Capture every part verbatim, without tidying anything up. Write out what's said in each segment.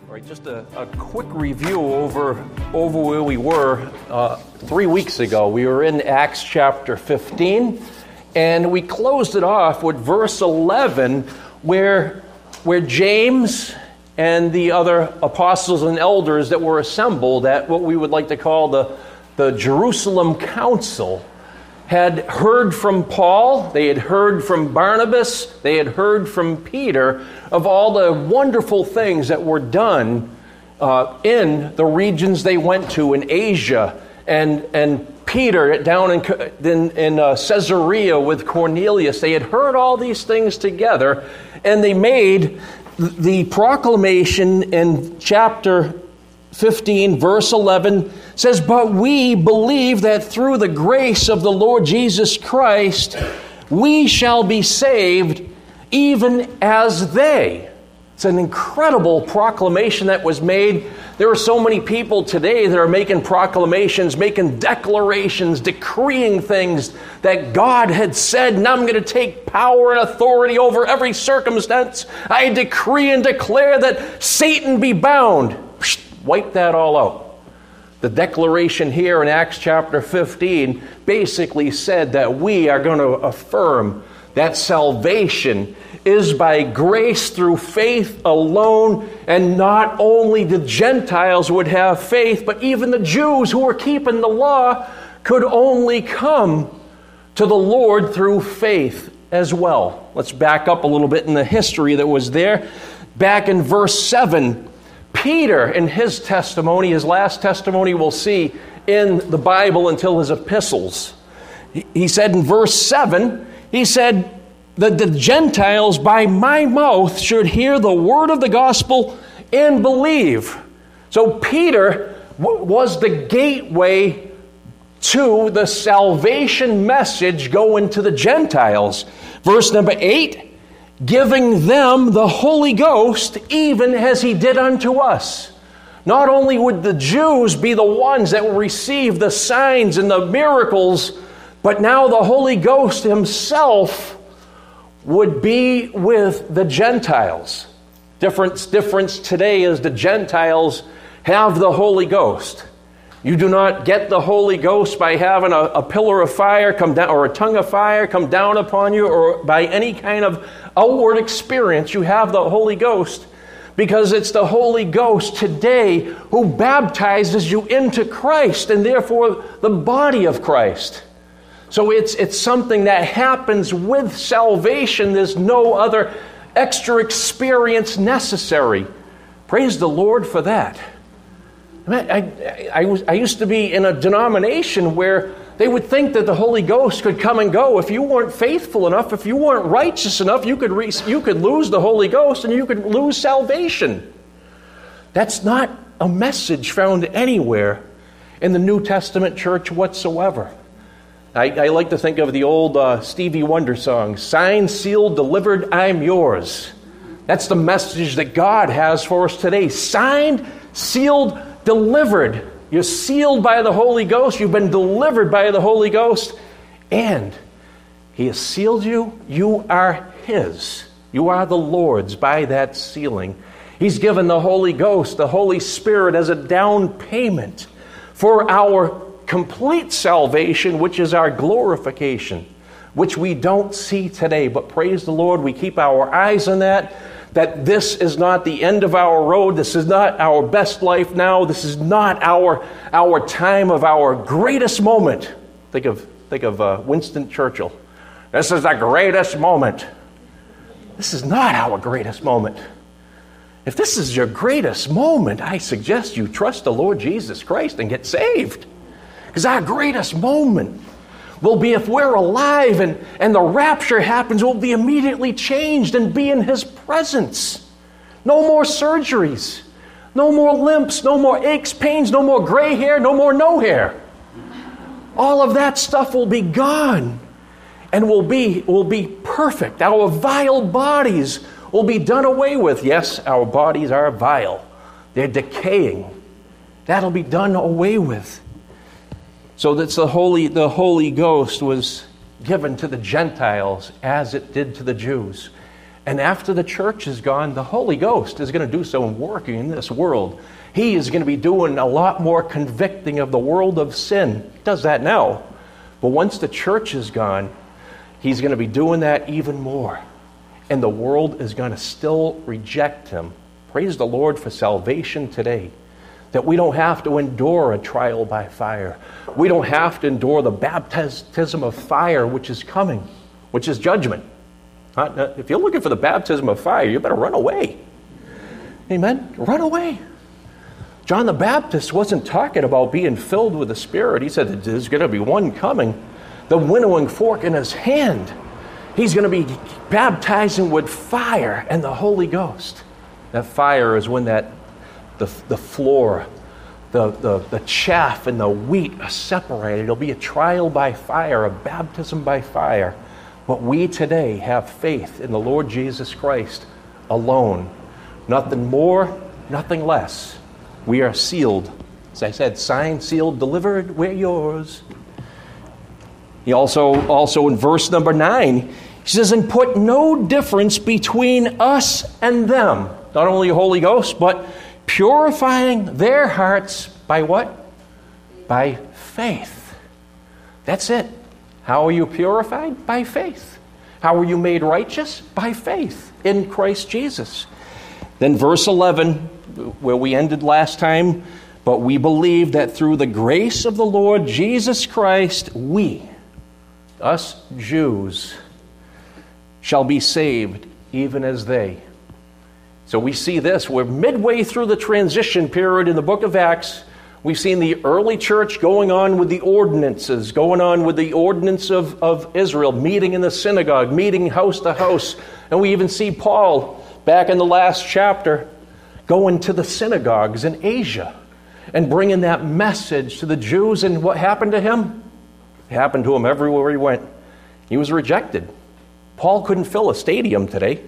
All right, just a, a quick review over over where we were uh, three weeks ago. We were in Acts chapter fifteen, and we closed it off with verse eleven, where where James and the other apostles and elders that were assembled at what we would like to call the, the Jerusalem Council had heard from Paul, they had heard from Barnabas, they had heard from Peter of all the wonderful things that were done uh, in the regions they went to in Asia. And and Peter down in, in, in uh, Caesarea with Cornelius, they had heard all these things together, and they made the proclamation in chapter fifteen, verse eleven, says, "But we believe that through the grace of the Lord Jesus Christ, we shall be saved, even as they." It's an incredible proclamation that was made. There are so many people today that are making proclamations, making declarations, decreeing things that God had said, and I'm going to take power and authority over every circumstance. I decree and declare that Satan be bound. Wipe that all out. The declaration here in Acts chapter fifteen basically said that we are going to affirm that salvation is by grace through faith alone, and not only the Gentiles would have faith, but even the Jews who were keeping the law could only come to the Lord through faith as well. Let's back up a little bit in the history that was there. Back in verse seven, Peter, in his testimony, his last testimony we'll see in the Bible until his epistles, he said in verse seven, he said that the Gentiles by my mouth should hear the word of the gospel and believe. So Peter w- was the gateway to the salvation message going to the Gentiles. Verse number eight, giving them the Holy Ghost, even as he did unto us. Not only would the Jews be the ones that will receive the signs and the miracles, but now the Holy Ghost himself would be with the Gentiles. Difference, difference today is the Gentiles have the Holy Ghost. You do not get the Holy Ghost by having a, a pillar of fire come down, or a tongue of fire come down upon you, or by any kind of outward experience. You have the Holy Ghost because it's the Holy Ghost today who baptizes you into Christ, and therefore the body of Christ. So it's it's something that happens with salvation. There's no other extra experience necessary. Praise the Lord for that. I, I, I, was, I used to be in a denomination where they would think that the Holy Ghost could come and go. If you weren't faithful enough, if you weren't righteous enough, you could re, you could lose the Holy Ghost and you could lose salvation. That's not a message found anywhere in the New Testament church whatsoever. I, I like to think of the old uh, Stevie Wonder song, "Signed, sealed, delivered, I'm yours." That's the message that God has for us today. Signed, sealed, delivered. You're sealed by the Holy Ghost. You've been delivered by the Holy Ghost. And He has sealed you. You are His. You are the Lord's by that sealing. He's given the Holy Ghost, the Holy Spirit, as a down payment for our complete salvation, which is our glorification, which we don't see today. But praise the Lord, we keep our eyes on that, that this is not the end of our road. This is not our best life now. This is not our our time of our greatest moment. Think of, think of uh, Winston Churchill. This is the greatest moment. This is not our greatest moment. If this is your greatest moment, I suggest you trust the Lord Jesus Christ and get saved. Because our greatest moment will be if we're alive and, and the rapture happens, we'll be immediately changed and be in His presence. No more surgeries. No more limps. No more aches, pains. No more gray hair. No more no hair. All of that stuff will be gone and will be, will be perfect. Our vile bodies will be done away with. Yes, our bodies are vile. They're decaying. That'll be done away with. So that's the Holy, the Holy Ghost was given to the Gentiles as it did to the Jews. And after the church is gone, the Holy Ghost is going to do some working in this world. He is going to be doing a lot more convicting of the world of sin. He does that now. But once the church is gone, he's going to be doing that even more. And the world is going to still reject him. Praise the Lord for salvation today. That we don't have to endure a trial by fire. We don't have to endure the baptism of fire which is coming, which is judgment. If you're looking for the baptism of fire, you better run away. Amen? Run away. John the Baptist wasn't talking about being filled with the Spirit. He said there's going to be one coming, the winnowing fork in his hand. He's going to be baptizing with fire and the Holy Ghost. That fire is when that the, the floor, the, the, the chaff and the wheat are separated. It'll be a trial by fire, a baptism by fire. But we today have faith in the Lord Jesus Christ alone. Nothing more, nothing less. We are sealed. As I said, signed, sealed, delivered, we're yours. He also, also in verse number nine, he says, and put no difference between us and them. Not only Holy Ghost, but purifying their hearts by what? By faith. That's it. How are you purified? By faith. How are you made righteous? By faith in Christ Jesus. Then verse eleven, where we ended last time, but we believe that through the grace of the Lord Jesus Christ, we, us Jews, shall be saved even as they. So we see this. We're midway through the transition period in the book of Acts. We've seen the early church going on with the ordinances, going on with the ordinance of, of Israel, meeting in the synagogue, meeting house to house. And we even see Paul, back in the last chapter, going to the synagogues in Asia and bringing that message to the Jews. And what happened to him? It happened to him everywhere he went. He was rejected. Paul couldn't fill a stadium today.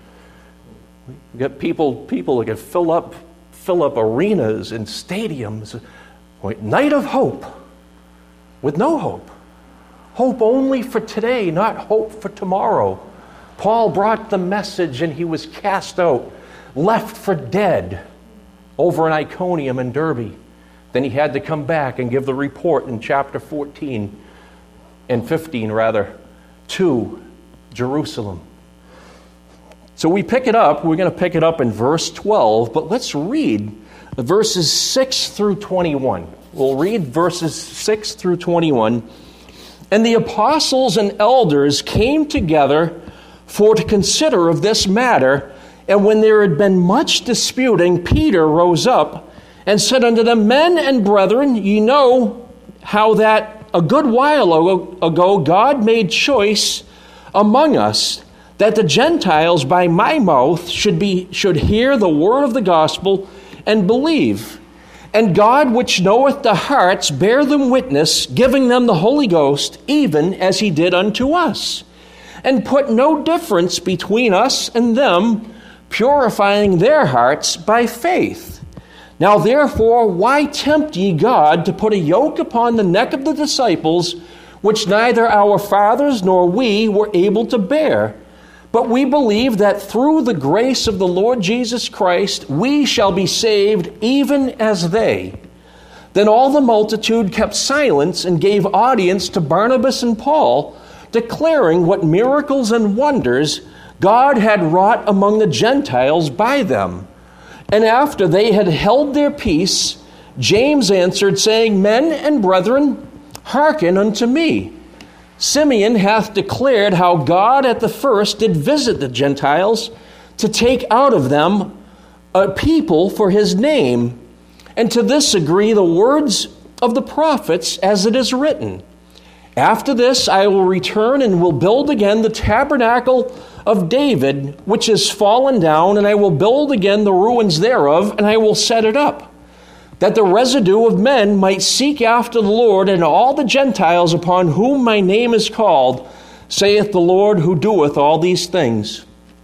We got people, people that could fill up fill up arenas and stadiums. Night of hope with no hope. Hope only for today, not hope for tomorrow. Paul brought the message and he was cast out, left for dead over in Iconium and Derbe. Then he had to come back and give the report in chapter fourteen and fifteen rather to Jerusalem. So we pick it up, we're going to pick it up in verse twelve, but let's read verses six through twenty-one. We'll read verses six through twenty-one. And the apostles and elders came together for to consider of this matter, and when there had been much disputing, Peter rose up and said unto them, Men and brethren, ye know how that a good while ago God made choice among us, that the Gentiles by my mouth should be should hear the word of the gospel and believe. And God, which knoweth the hearts, bear them witness, giving them the Holy Ghost, even as he did unto us. And put no difference between us and them, purifying their hearts by faith. Now therefore, why tempt ye God to put a yoke upon the neck of the disciples, which neither our fathers nor we were able to bear? But we believe that through the grace of the Lord Jesus Christ, we shall be saved even as they. Then all the multitude kept silence and gave audience to Barnabas and Paul, declaring what miracles and wonders God had wrought among the Gentiles by them. And after they had held their peace, James answered, saying, Men and brethren, hearken unto me. Simeon hath declared how God at the first did visit the Gentiles to take out of them a people for his name. And to this agree the words of the prophets, as it is written. After this I will return and will build again the tabernacle of David, which is fallen down, and I will build again the ruins thereof, and I will set it up, that the residue of men might seek after the Lord, and all the Gentiles upon whom my name is called, saith the Lord who doeth all these things.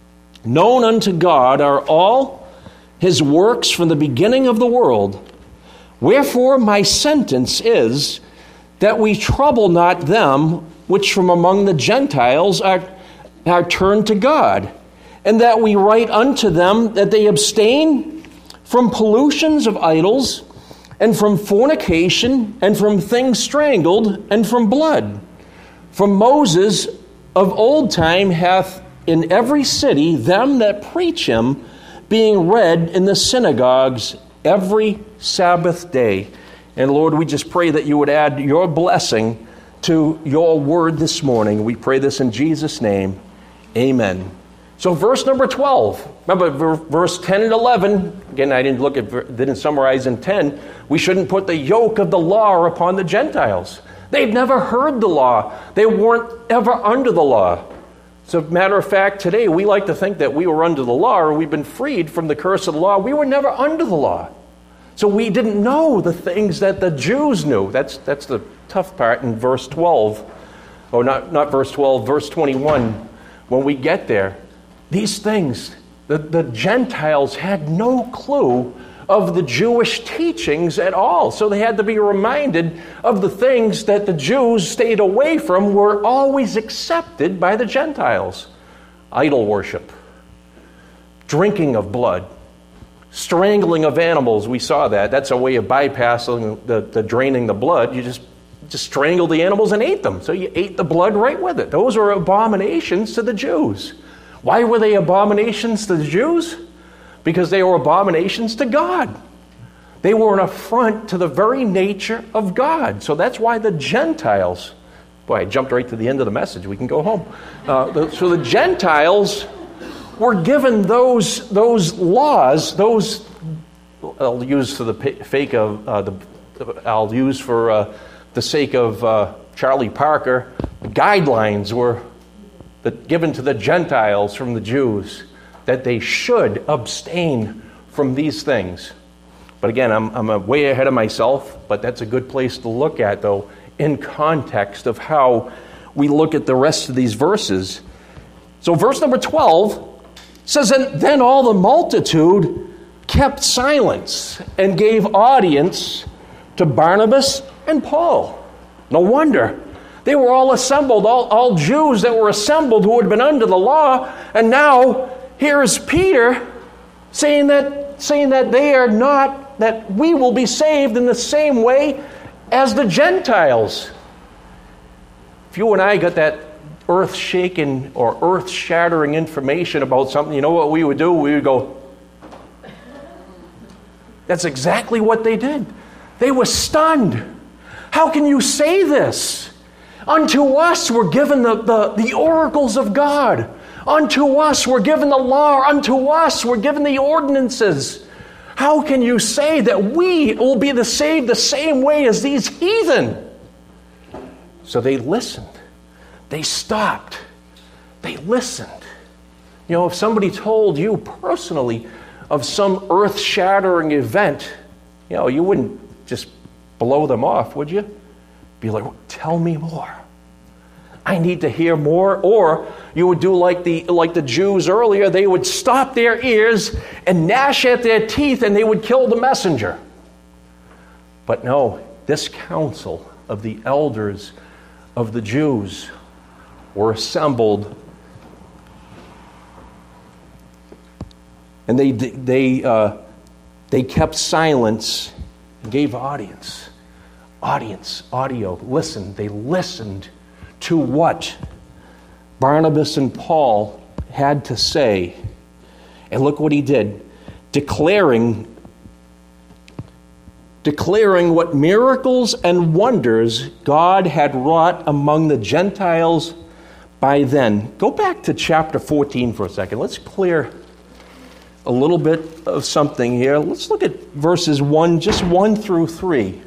Known unto God are all his works from the beginning of the world. Wherefore my sentence is, that we trouble not them which from among the Gentiles are, are turned to God, and that we write unto them that they abstain from pollutions of idols, and from fornication, and from things strangled, and from blood. For Moses of old time hath in every city them that preach him, being read in the synagogues every Sabbath day. And Lord, we just pray that you would add your blessing to your word this morning. We pray this in Jesus' name. Amen. So verse number twelve. Remember verse ten and eleven. Again, I didn't look at, didn't summarize in ten. We shouldn't put the yoke of the law upon the Gentiles. They'd never heard the law. They weren't ever under the law. As a matter of fact, today we like to think that we were under the law or we've been freed from the curse of the law. We were never under the law. So we didn't know the things that the Jews knew. That's that's the tough part in verse twelve. Oh, not, not verse twelve, verse twenty-one. When we get there, these things, the, the Gentiles had no clue of the Jewish teachings at all. So they had to be reminded of the things that the Jews stayed away from were always accepted by the Gentiles. Idol worship, drinking of blood, strangling of animals. We saw that. That's a way of bypassing the, the draining the blood. You just, just strangled the animals and ate them. So you ate the blood right with it. Those are abominations to the Jews. Why were they abominations to the Jews? Because they were abominations to God. They were an affront to the very nature of God. So that's why the Gentiles, boy, I jumped right to the end of the message. We can go home. Uh, the, so the Gentiles were given those those laws, those I'll use for the fake of uh, the I'll use for uh, the sake of uh, Charlie Parker. The guidelines were the, given to the Gentiles from the Jews, that they should abstain from these things. But again, I'm, I'm way ahead of myself, but that's a good place to look at, though, in context of how we look at the rest of these verses. So verse number twelve says, and then all the multitude kept silence and gave audience to Barnabas and Paul. No wonder. They were all assembled, all, all Jews that were assembled who had been under the law, and now here is Peter saying that saying that they are not, that we will be saved in the same way as the Gentiles. If you and I got that earth-shaking or earth-shattering information about something, you know what we would do? We would go, that's exactly what they did. They were stunned. How can you say this? Unto us were given the, the, the oracles of God. Unto us were given the law. Unto us were given the ordinances. How can you say that we will be the saved the same way as these heathen? So they listened. They stopped. They listened. You know, if somebody told you personally of some earth-shattering event, you know, you wouldn't just blow them off, would you? Be like, tell me more. I need to hear more. Or you would do like the like the Jews earlier. They would stop their ears and gnash at their teeth, and they would kill the messenger. But no, this council of the elders of the Jews were assembled, and they they uh, they kept silence and gave audience. Audience, audio, listen. They listened to what Barnabas and Paul had to say. And look what he did. Declaring, declaring what miracles and wonders God had wrought among the Gentiles by then. Go back to chapter fourteen for a second. Let's clear a little bit of something here. Let's look at verses one, just one through three.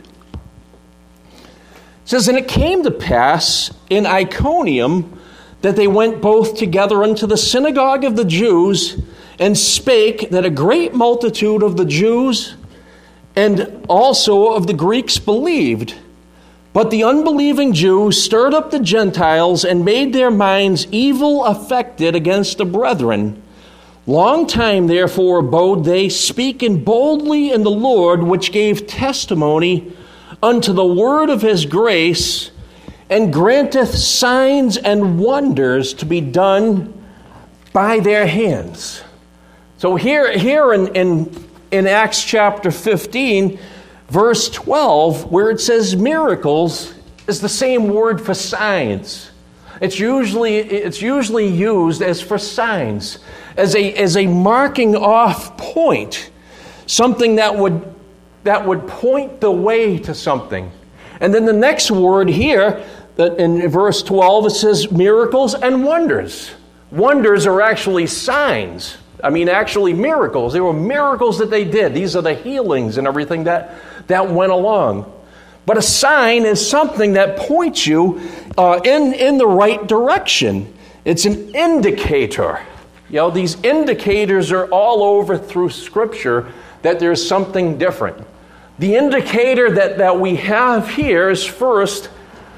It says, and it came to pass in Iconium that they went both together unto the synagogue of the Jews, and spake that a great multitude of the Jews and also of the Greeks believed. But the unbelieving Jews stirred up the Gentiles and made their minds evil affected against the brethren. Long time therefore abode they, speaking boldly in the Lord, which gave testimony unto the word of his grace, and granteth signs and wonders to be done by their hands. So here, here in, in, in Acts chapter fifteen, verse twelve, where it says miracles, is the same word for signs. It's usually, it's usually used as for signs, as a, as a marking off point, something that would, that would point the way to something. And then the next word here, that in verse twelve, it says miracles and wonders. Wonders are actually signs. I mean, actually miracles. They were miracles that they did. These are the healings and everything that, that went along. But a sign is something that points you uh, in, in the right direction. It's an indicator. You know, these indicators are all over through Scripture that there's something different. The indicator that, that we have here is first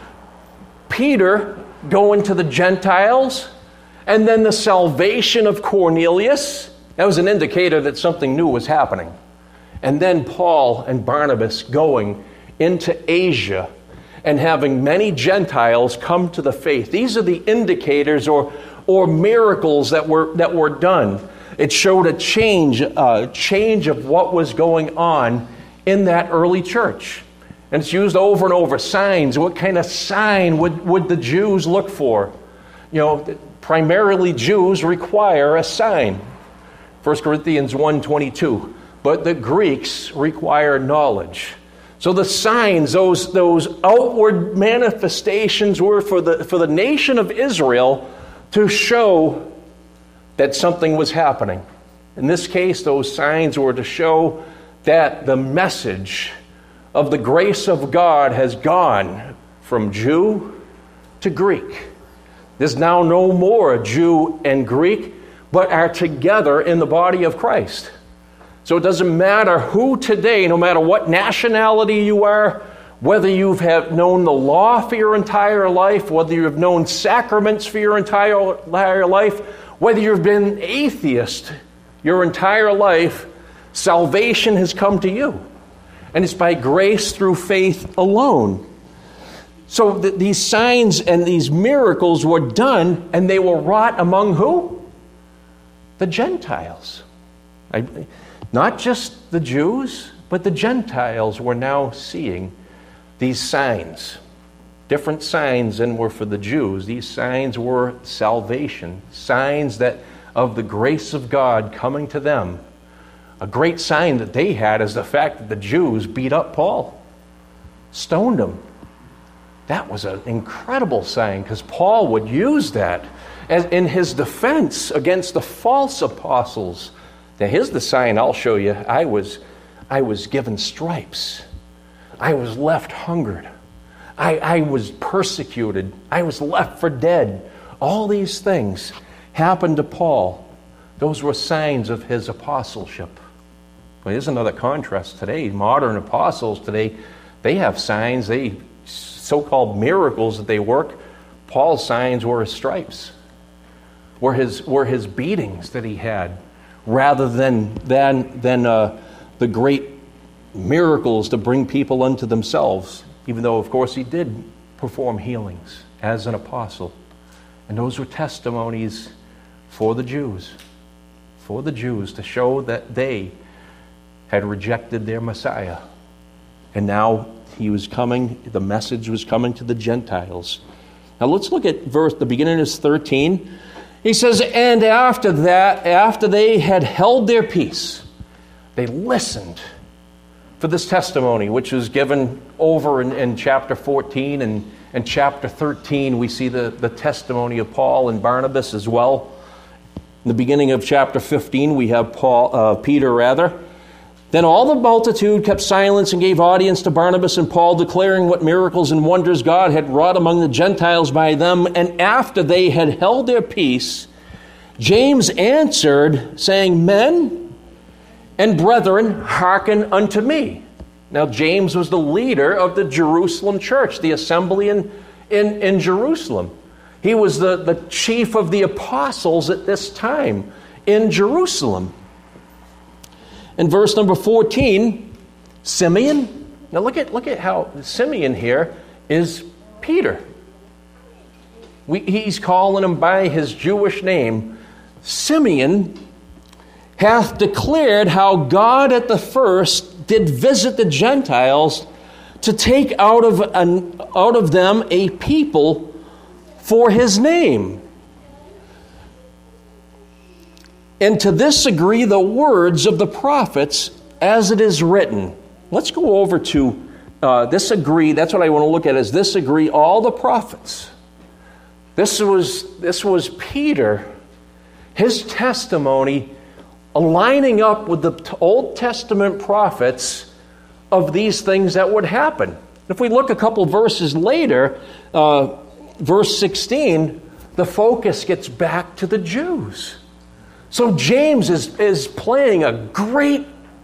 Peter going to the Gentiles, and then the salvation of Cornelius. That was an indicator that something new was happening. And then Paul and Barnabas going into Asia and having many Gentiles come to the faith. These are the indicators or, or miracles that were, that were done. It showed a change, uh, change of what was going on in that early church. And it's used over and over. Signs. What kind of sign would, would the Jews look for? You know, primarily Jews require a sign. First Corinthians one twenty-two. But the Greeks require knowledge. So the signs, those, those outward manifestations were for the, for the nation of Israel to show that something was happening. In this case, those signs were to show that the message of the grace of God has gone from Jew to Greek. There's now no more Jew and Greek, but are together in the body of Christ. So it doesn't matter who today, no matter what nationality you are, whether you have known the law for your entire life, whether you have known sacraments for your entire, entire life, whether you've been atheist your entire life, salvation has come to you. And it's by grace through faith alone. So th- these signs and these miracles were done, and they were wrought among who? The Gentiles. I, not just the Jews, but the Gentiles were now seeing these signs. Different signs than were for the Jews. These signs were salvation. Signs that of the grace of God coming to them. A great sign that they had is the fact that the Jews beat up Paul, stoned him. That was an incredible sign, because Paul would use that as in his defense against the false apostles. Now here's the sign I'll show you. I was, I was given stripes. I was left hungered. I, I was persecuted. I was left for dead. All these things happened to Paul. Those were signs of his apostleship. Well, here's another contrast today. Modern apostles today, they have signs, they so-called miracles that they work. Paul's signs were his stripes, were his were his beatings that he had, rather than than than uh, the great miracles to bring people unto themselves. Even though, of course, he did perform healings as an apostle, and those were testimonies for the Jews, for the Jews to show that they had rejected their Messiah. And now he was coming, the message was coming to the Gentiles. Now let's look at verse, the beginning is thirteen. He says, and after that, after they had held their peace, they listened for this testimony, which was given over in, in chapter fourteen, and in chapter thirteen we see the, the testimony of Paul and Barnabas as well. In the beginning of chapter fifteen we have Paul, uh, Peter rather. Then all the multitude kept silence and gave audience to Barnabas and Paul, declaring what miracles and wonders God had wrought among the Gentiles by them. And after they had held their peace, James answered, saying, Men and brethren, hearken unto me. Now James was the leader of the Jerusalem church, the assembly in, in, in Jerusalem. He was the, the chief of the apostles at this time in Jerusalem. In verse number fourteen, Simeon. Now look at look at how Simeon here is Peter. We, he's calling him by his Jewish name. Simeon hath declared how God at the first did visit the Gentiles to take out of, an, out of them a people for his name. And to this agree the words of the prophets as it is written. Let's go over to uh, this agree. That's what I want to look at is this agree all the prophets. This was, this was Peter, his testimony aligning up with the Old Testament prophets of these things that would happen. If we look a couple verses later, uh, verse sixteen, the focus gets back to the Jews. So James is, is playing a great,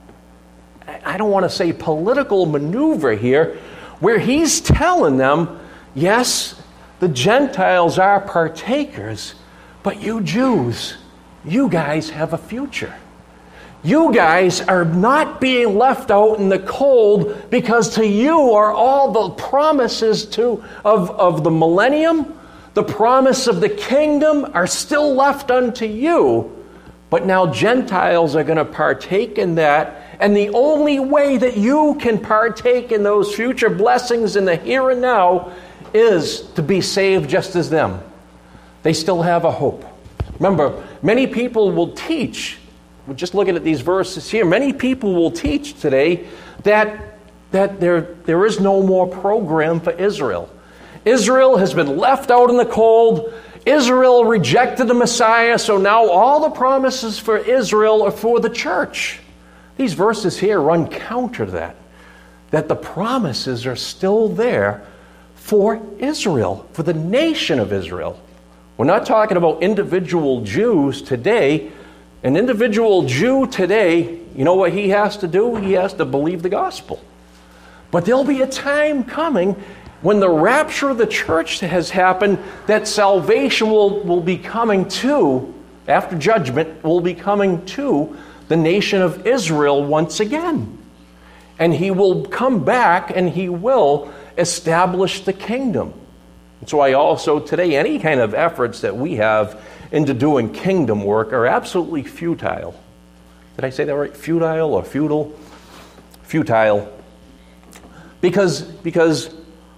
I don't want to say political maneuver here, where he's telling them, yes, the Gentiles are partakers, but you Jews, you guys have a future. You guys are not being left out in the cold because to you are all the promises to of, of the millennium, the promise of the kingdom are still left unto you. But now Gentiles are going to partake in that. And the only way that you can partake in those future blessings in the here and now is to be saved just as them. They still have a hope. Remember, many people will teach, we're just looking at these verses here, many people will teach today that, that there, there is no more program for Israel. Israel has been left out in the cold. Israel rejected the Messiah, so now all the promises for Israel are for the church. These verses here run counter to that, that the promises are still there for Israel, for the nation of Israel. We're not talking about individual Jews today. An individual Jew today, you know what he has to do? He has to believe the gospel. But there'll be a time coming when the rapture of the church has happened, that salvation will, will be coming to, after judgment, will be coming to the nation of Israel once again. And he will come back and he will establish the kingdom. That's why also today, any kind of efforts that we have into doing kingdom work are absolutely futile. Did I say that right? Futile or futile? Futile. Because, because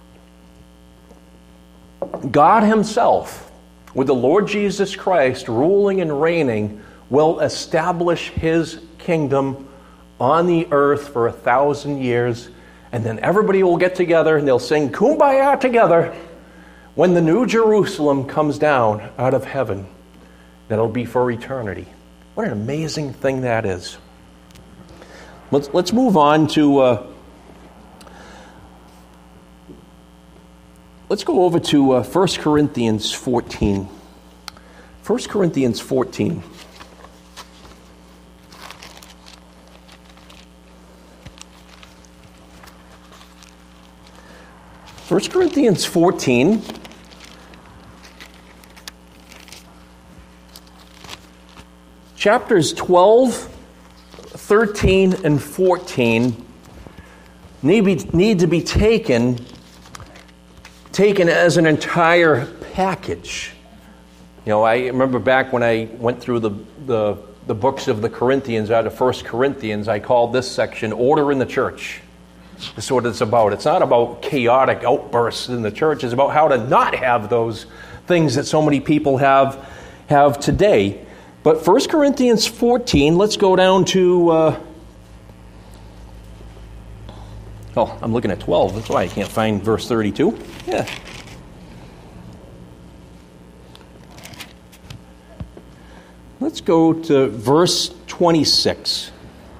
God himself, with the Lord Jesus Christ ruling and reigning, will establish his kingdom on the earth for a thousand years, and then everybody will get together and they'll sing Kumbaya together when the new Jerusalem comes down out of heaven. That'll be for eternity. What an amazing thing that is. Let's, let's move on to... Uh, Let's go over to uh, First Corinthians fourteen. First Corinthians fourteen. First Corinthians fourteen. Chapters twelve, thirteen, and fourteen need, be, need to be taken taken as an entire package. You know, I remember back when I went through the, the, the books of the Corinthians, out of First Corinthians, I called this section Order in the Church. That's what it's about. It's not about chaotic outbursts in the church. It's about how to not have those things that so many people have, have today. But First Corinthians fourteen, let's go down to... Uh, Oh, I'm looking at twelve. That's why I can't find verse thirty-two. Yeah. Let's go to verse twenty-six.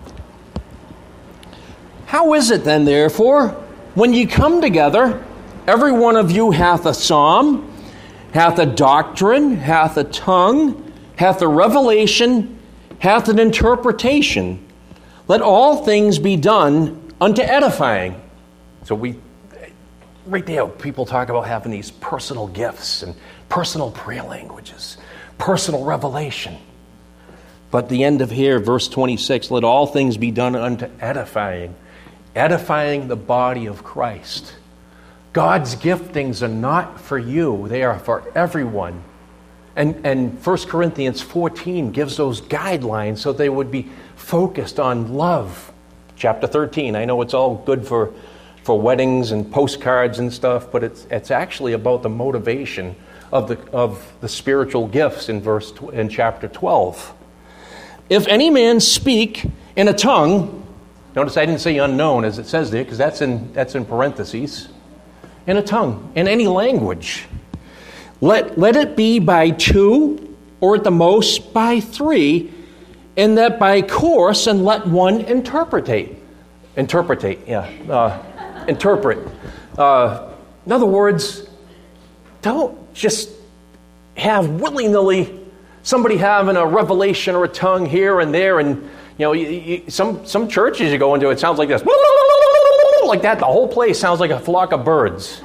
How is it then, therefore, when ye come together, every one of you hath a psalm, hath a doctrine, hath a tongue, hath a revelation, hath an interpretation? Let all things be done unto edifying. So we, right there, people talk about having these personal gifts and personal prayer languages, personal revelation. But the end of here, verse twenty-six, let all things be done unto edifying. Edifying the body of Christ. God's giftings are not for you, they are for everyone. And, and First Corinthians fourteen gives those guidelines so they would be focused on love. Chapter thirteen, I know it's all good for, for weddings and postcards and stuff, but it's, it's actually about the motivation of the, of the spiritual gifts in, verse, in chapter twelve. If any man speak in a tongue, notice I didn't say unknown as it says there, because that's in, that's in parentheses. In a tongue, in any language. Let, let it be by two, or at the most by three, and that by course, and let one interpretate. Interpretate, yeah. Uh, interpret. Uh, in other words, don't just have willy-nilly somebody having a revelation or a tongue here and there, and you know, you, you, some some churches you go into, it sounds like this, like that. The whole place sounds like a flock of birds.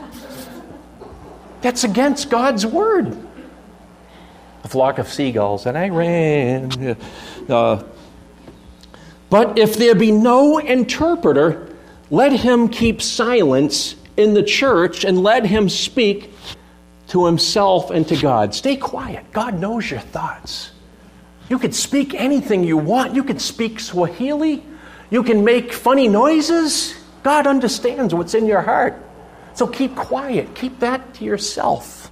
That's against God's word. A flock of seagulls, and I ran. Uh, but if there be no interpreter, let him keep silence in the church, and let him speak to himself and to God. Stay quiet. God knows your thoughts. You could speak anything you want. You could speak Swahili. You can make funny noises. God understands what's in your heart. So keep quiet. Keep that to yourself.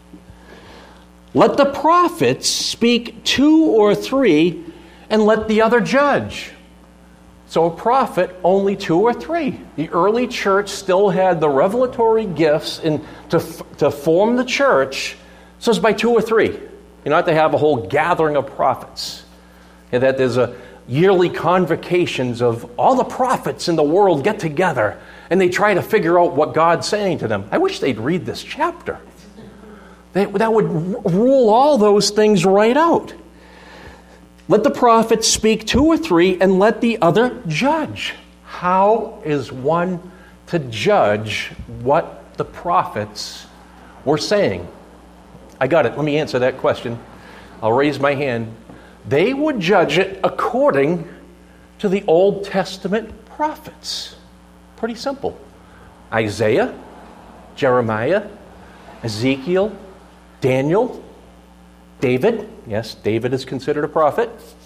Let the prophets speak two or three, and let the other judge. So a prophet, only two or three. The early church still had the revelatory gifts in, to, to form the church. So it's by two or three. You not to have a whole gathering of prophets. And that there's a yearly convocations of all the prophets in the world get together and they try to figure out what God's saying to them. I wish they'd read this chapter. They, that would rule all those things right out. Let the prophets speak two or three, and let the other judge. How is one to judge what the prophets were saying? I got it. Let me answer that question. I'll raise my hand. They would judge it according to the Old Testament prophets. Pretty simple. Isaiah, Jeremiah, Ezekiel, Daniel, David. Yes, David is considered a prophet.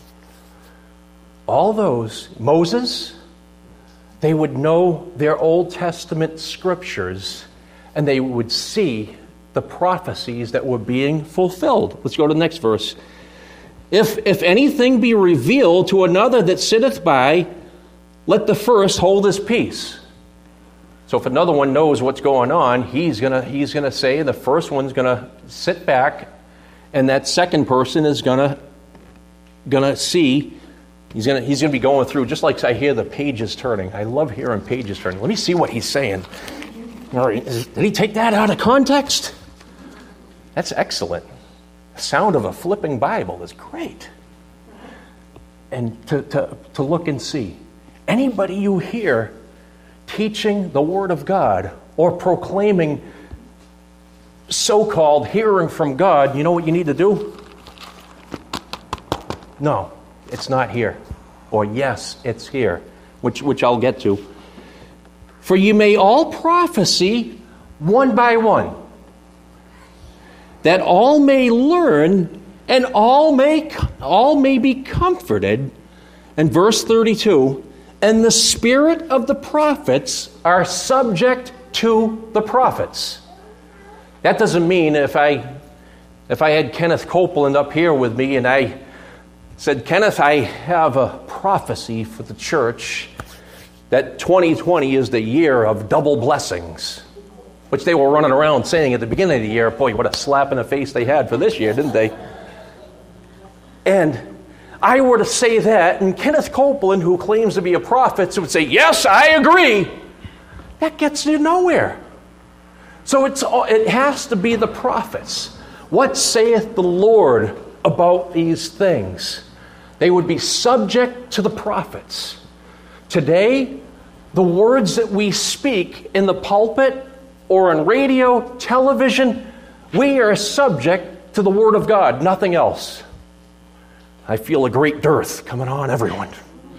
All those, Moses, they would know their Old Testament scriptures, and they would see the prophecies that were being fulfilled. Let's go to the next verse. If, if anything be revealed to another that sitteth by, let the first hold his peace. So if another one knows what's going on, he's gonna he's gonna say, the first one's gonna sit back, and that second person is gonna gonna see. He's gonna he's gonna be going through, just like I hear the pages turning. I love hearing pages turning. Let me see what he's saying. All right, did he take that out of context? That's excellent. The sound of a flipping Bible is great. And to to to look and see. Anybody you hear teaching the Word of God or proclaiming so-called hearing from God, you know what you need to do? No, it's not here. Or yes, it's here, which, which I'll get to. For you may all prophesy one by one, that all may learn and all may, all may be comforted. And verse thirty-two, and the spirit of the prophets are subject to the prophets. That doesn't mean if I if I had Kenneth Copeland up here with me and I said, Kenneth, I have a prophecy for the church that twenty twenty is the year of double blessings, which they were running around saying at the beginning of the year. Boy, what a slap in the face they had for this year, didn't they? And I were to say that, and Kenneth Copeland, who claims to be a prophet, would say, yes, I agree. That gets you nowhere. So it's it has to be the prophets. What saith the Lord about these things? They would be subject to the prophets. Today, the words that we speak in the pulpit or on radio, television, we are subject to the Word of God, nothing else. I feel a great dearth coming on everyone.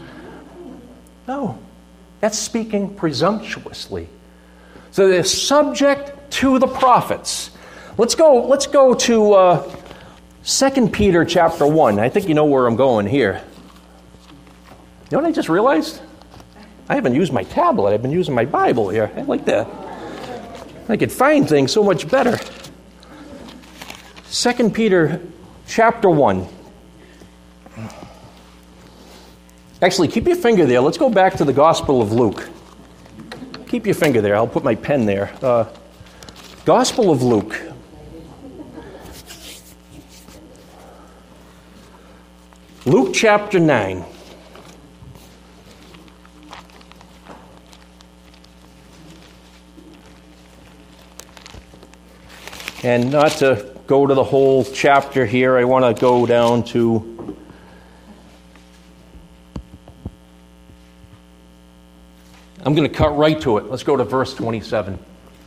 No, that's speaking presumptuously. So they're subject to the prophets. Let's go. Let's go to uh, Second Peter chapter one. I think you know where I'm going here. You know what I just realized? I haven't used my tablet. I've been using my Bible here. I like that. I could find things so much better. Second Peter chapter one. Actually, keep your finger there. Let's go back to the Gospel of Luke. Keep your finger there. I'll put my pen there. Uh, Gospel of Luke. Luke chapter nine. And not to go to the whole chapter here, I want to go down to I'm going to cut right to it. Let's go to verse twenty-seven.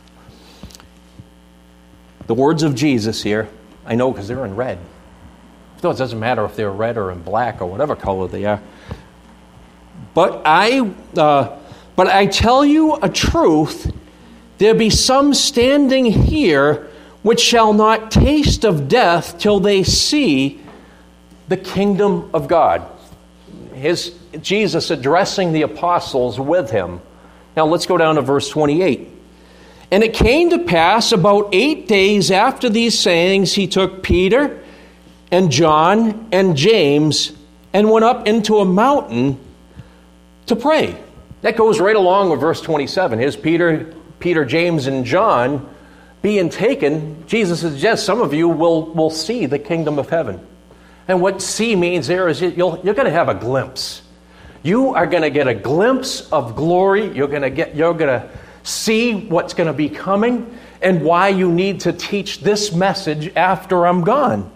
The words of Jesus here, I know because they're in red. So it doesn't matter if they're red or in black or whatever color they are. But I, uh, but I tell you a truth, there be some standing here which shall not taste of death till they see the kingdom of God. His, Jesus addressing the apostles with him. Now let's go down to verse twenty-eight. And it came to pass about eight days after these sayings, he took Peter and John and James and went up into a mountain to pray. That goes right along with verse twenty-seven. Here's Peter, Peter, James, and John being taken. Jesus says, yes, some of you will, will see the kingdom of heaven. And what see means there is you'll, you're going to have a glimpse. You are going to get a glimpse of glory. You're going to get, you're going to see what's going to be coming and why you need to teach this message after I'm gone.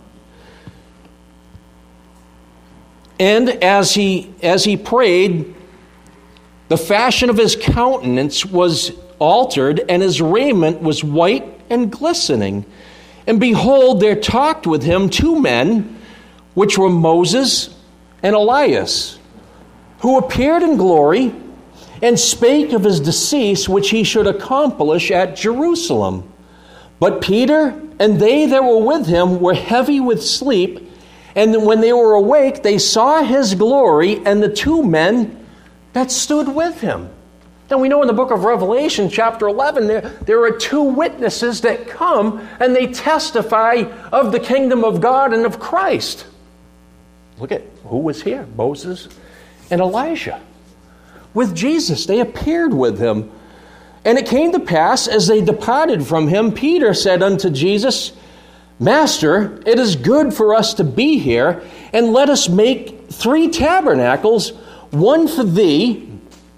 And as he as he prayed, the fashion of his countenance was altered, and his raiment was white and glistening. And behold, there talked with him two men, which were Moses and Elias, who appeared in glory, and spake of his decease, which he should accomplish at Jerusalem. But Peter and they that were with him were heavy with sleep, and when they were awake, they saw his glory and the two men that stood with him. And we know in the book of Revelation, chapter eleven, there, there are two witnesses that come and they testify of the kingdom of God and of Christ. Look at who was here, Moses and Elijah. With Jesus, they appeared with him. And it came to pass, as they departed from him, Peter said unto Jesus, Master, it is good for us to be here, and let us make three tabernacles, one for thee,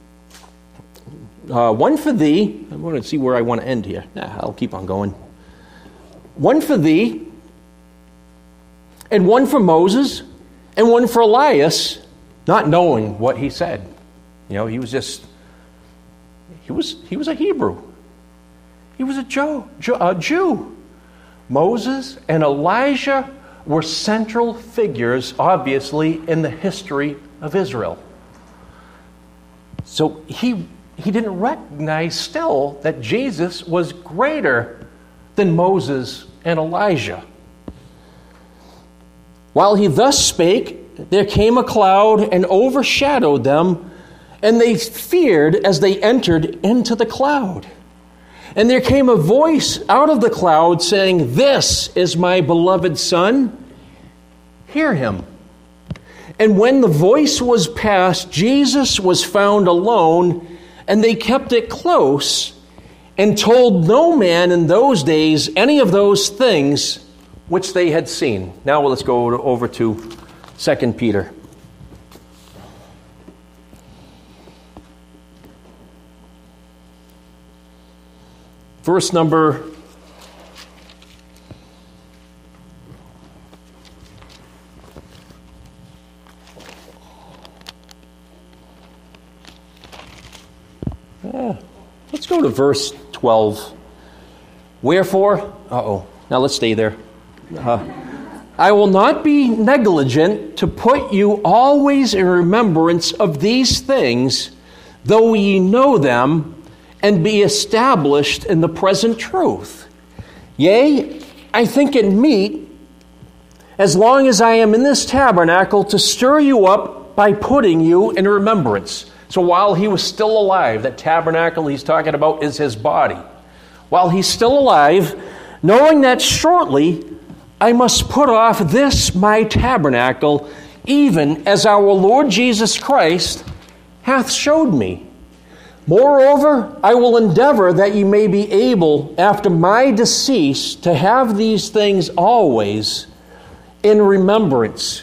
uh, one for thee. I want to see where I want to end here. Nah, I'll keep on going. One for thee, and one for Moses, and one for Elias, not knowing what he said. You know, he was just, he was he was a Hebrew. He was a Jew. A Jew. Moses and Elijah were central figures, obviously, in the history of Israel. So he he didn't recognize still that Jesus was greater than Moses and Elijah. While he thus spake, there came a cloud and overshadowed them, and they feared as they entered into the cloud. And there came a voice out of the cloud saying, This is my beloved Son, hear him. And when the voice was past, Jesus was found alone, and they kept it close, and told no man in those days any of those things which they had seen. Now let's go over to Second Peter. Verse number uh, let's go to verse twelve. Wherefore, uh-oh, now let's stay there. Uh, I will not be negligent to put you always in remembrance of these things, though ye know them, and be established in the present truth. Yea, I think it meet, as long as I am in this tabernacle, to stir you up by putting you in remembrance. So while he was still alive, that tabernacle he's talking about is his body. While he's still alive, knowing that shortly I must put off this my tabernacle, even as our Lord Jesus Christ hath showed me. Moreover, I will endeavor that ye may be able, after my decease, to have these things always in remembrance.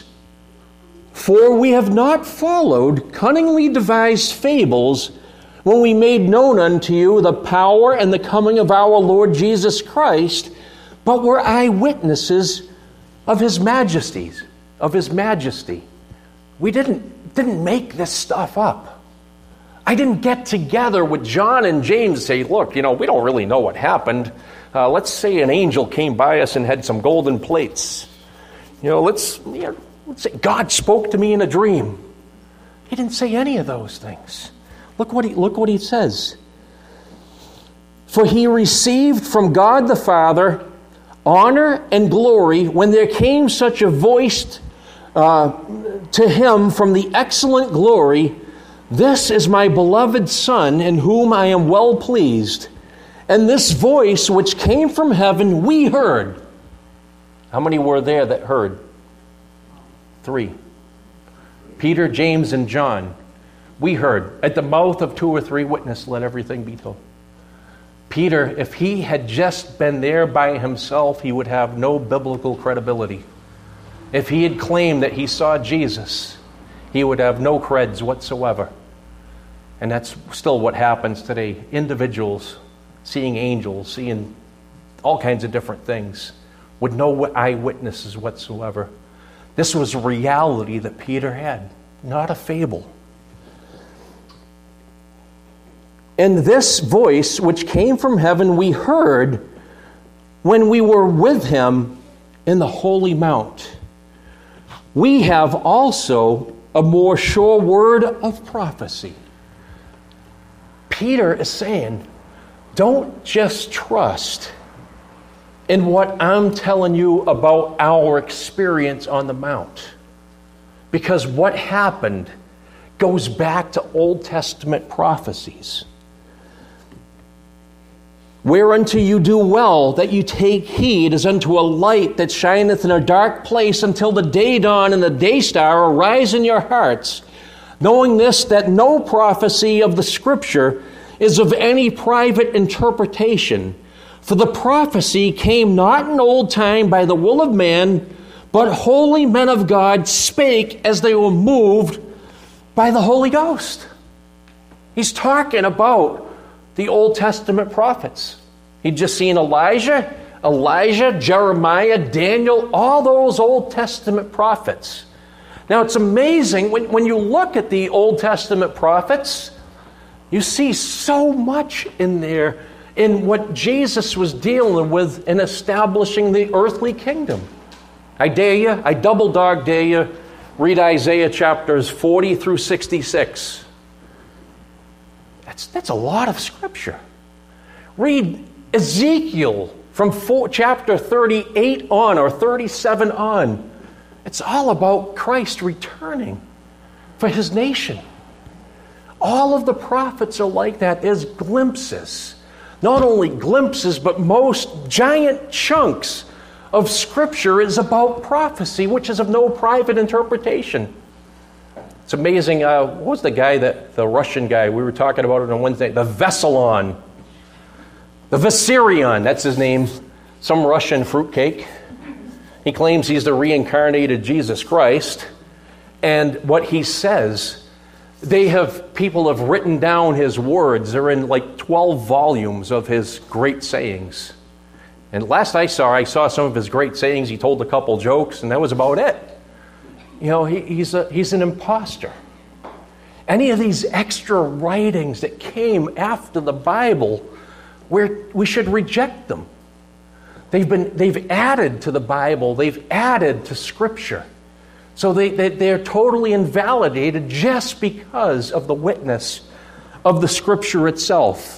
For we have not followed cunningly devised fables when we made known unto you the power and the coming of our Lord Jesus Christ, but were eyewitnesses of his majesties, of his majesty. We didn't, didn't make this stuff up. I didn't get together with John and James and say, look, you know, we don't really know what happened. Uh, let's say an angel came by us and had some golden plates. You know, let's, you know, let's say God spoke to me in a dream. He didn't say any of those things. Look what he, look what he says. For he received from God the Father honor and glory when there came such a voice uh, to him from the excellent glory, this is my beloved Son, in whom I am well pleased. And this voice which came from heaven we heard. How many were there that heard? Three. Peter, James, and John. We heard. At the mouth of two or three witnesses, let everything be told. Peter, if he had just been there by himself, he would have no biblical credibility. If he had claimed that he saw Jesus, he would have no creds whatsoever. And that's still what happens today. Individuals seeing angels, seeing all kinds of different things, with no eyewitnesses whatsoever. This was a reality that Peter had, not a fable. And this voice which came from heaven we heard when we were with him in the holy mount. We have also a more sure word of prophecy. Peter is saying, don't just trust in what I'm telling you about our experience on the mount. Because what happened goes back to Old Testament prophecies. Whereunto you do well that you take heed as unto a light that shineth in a dark place until the day dawn and the day star arise in your hearts, knowing this, that no prophecy of the Scripture is of any private interpretation. For the prophecy came not in old time by the will of man, but holy men of God spake as they were moved by the Holy Ghost. He's talking about the Old Testament prophets. He'd just seen Elijah, Elijah, Jeremiah, Daniel, all those Old Testament prophets. Now it's amazing, when, when you look at the Old Testament prophets, you see so much in there in what Jesus was dealing with in establishing the earthly kingdom. I dare you, I double dog dare you, read Isaiah chapters forty through sixty-six. That's, that's a lot of scripture. Read Ezekiel from four, chapter thirty-eight on, or thirty-seven on. It's all about Christ returning for his nation. All of the prophets are like that. There's glimpses. Not only glimpses, but most giant chunks of Scripture is about prophecy, which is of no private interpretation. It's amazing. Uh, what was the guy, that the Russian guy, we were talking about it on Wednesday, the Vesselon. The Vissarion, that's his name. Some Russian fruitcake. He claims he's the reincarnated Jesus Christ. And what he says, they have, people have written down his words. They're in like twelve volumes of his great sayings. And last I saw, I saw some of his great sayings. He told a couple jokes, and that was about it. You know, he, he's a, he's an imposter. Any of these extra writings that came after the Bible, where we should reject them. They've been they've added to the Bible. They've added to Scripture. So they, they, they're totally invalidated just because of the witness of the Scripture itself.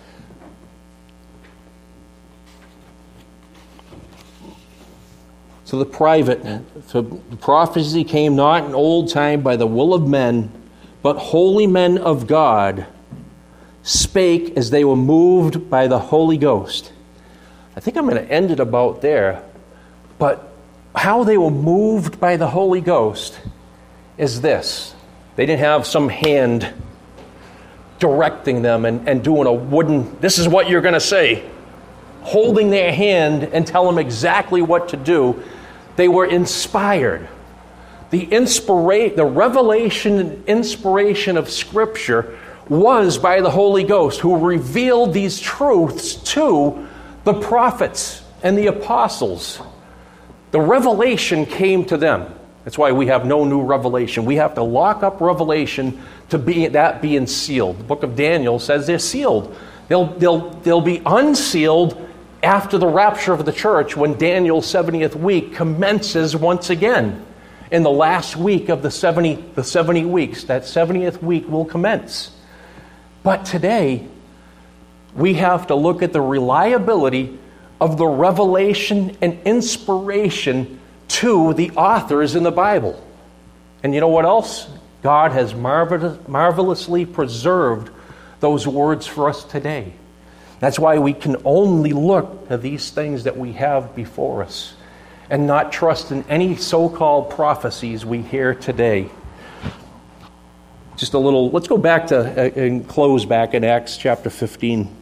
So to the private. For the prophecy came not in old time by the will of men, but holy men of God spake as they were moved by the Holy Ghost. I think I'm going to end it about there. But how they were moved by the Holy Ghost is this. They didn't have some hand directing them and, and doing a wooden, this is what you're going to say, holding their hand and tell them exactly what to do. They were inspired. The inspira- the revelation and inspiration of Scripture was by the Holy Ghost, who revealed these truths to the prophets and the apostles. The revelation came to them. That's why we have no new revelation. We have to lock up revelation to be that being sealed. The book of Daniel says they're sealed. They'll, they'll, they'll be unsealed after the rapture of the church, when Daniel's seventieth week commences once again. In the last week of the seventy, the seventy weeks, that seventieth week will commence. But today, we have to look at the reliability of the revelation and inspiration to the authors in the Bible. And you know what else? God has marvel- marvelously preserved those words for us today. That's why we can only look to these things that we have before us and not trust in any so-called prophecies we hear today. Just a little, let's go back to uh, and close back in Acts chapter fifteen.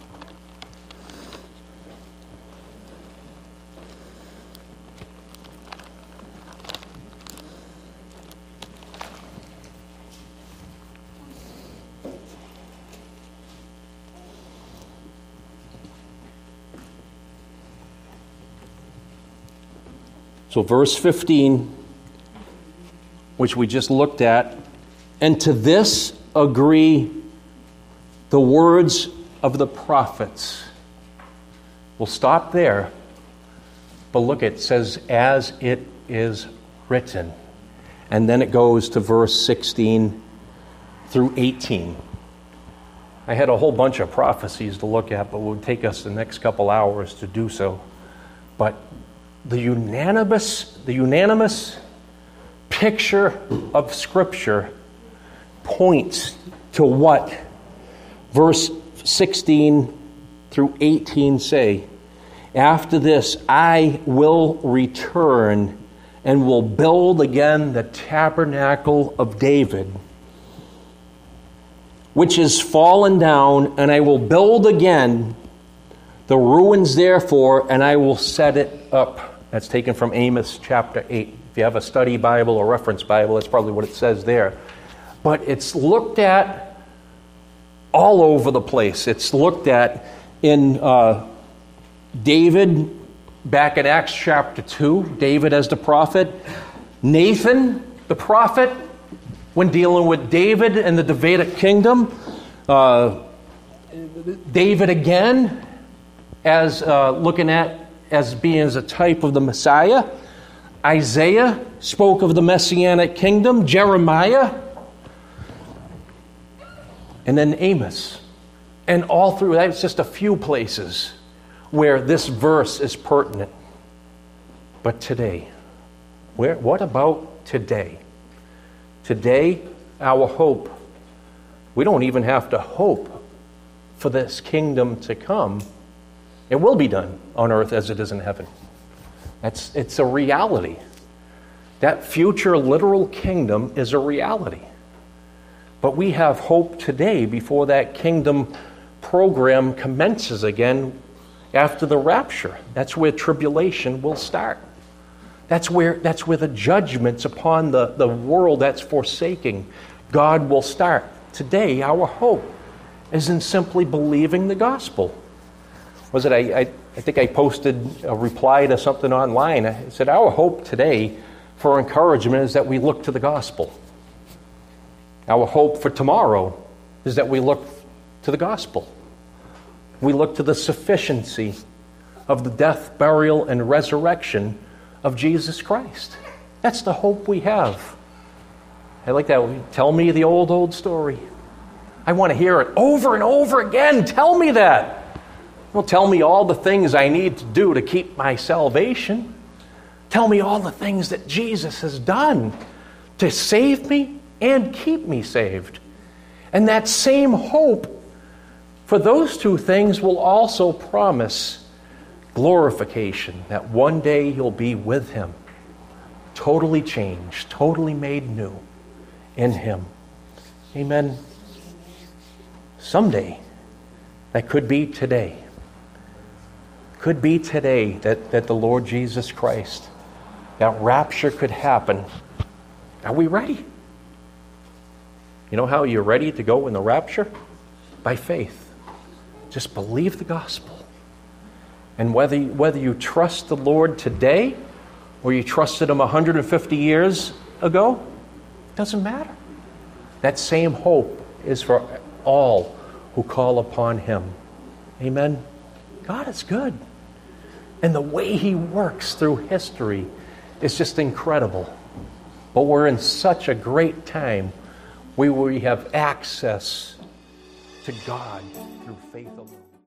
So verse fifteen, which we just looked at, and to this agree the words of the prophets. We'll stop there, but look, it says, as it is written. And then it goes to verse sixteen through eighteen. I had a whole bunch of prophecies to look at, but it would take us the next couple hours to do so. But the unanimous, the unanimous picture of Scripture points to what verse sixteen through eighteen say. After this, I will return and will build again the tabernacle of David, which is fallen down, and I will build again the ruins therefore, and I will set it up. That's taken from Amos chapter eight. If you have a study Bible or reference Bible, that's probably what it says there. But it's looked at all over the place. It's looked at in uh, David, back in Acts chapter two, David as the prophet. Nathan, the prophet, when dealing with David and the Davidic kingdom. Uh, David again, as uh, looking at as being as a type of the Messiah. Isaiah spoke of the Messianic kingdom. Jeremiah. And then Amos. And all through that, it's just a few places where this verse is pertinent. But today, where? What about today? Today, our hope, we don't even have to hope for this kingdom to come. It will be done on earth as it is in heaven. That's, it's a reality. That future literal kingdom is a reality. But we have hope today before that kingdom program commences again after the rapture. That's where tribulation will start. That's where, that's where the judgments upon the, the world that's forsaking God will start. Today, our hope is in simply believing the gospel. Was it, I, I, I think I posted a reply to something online. I said, our hope today for encouragement is that we look to the gospel. Our hope for tomorrow is that we look to the gospel. We look to the sufficiency of the death, burial, and resurrection of Jesus Christ. That's the hope we have. I like that. Tell me the old, old story. I want to hear it over and over again. Tell me that. Well, tell me all the things I need to do to keep my salvation. Tell me all the things that Jesus has done to save me and keep me saved. And that same hope for those two things will also promise glorification, that one day you'll be with Him, totally changed, totally made new in Him. Amen. Someday, that could be today. Could be today that, that the Lord Jesus Christ, that rapture could happen. Are we ready? You know how you're ready to go in the rapture? By faith. Just believe the gospel. And whether, whether you trust the Lord today or you trusted Him one hundred fifty years ago, doesn't matter. That same hope is for all who call upon Him. Amen. God is good. And the way He works through history is just incredible. But we're in such a great time where we have access to God through faith alone.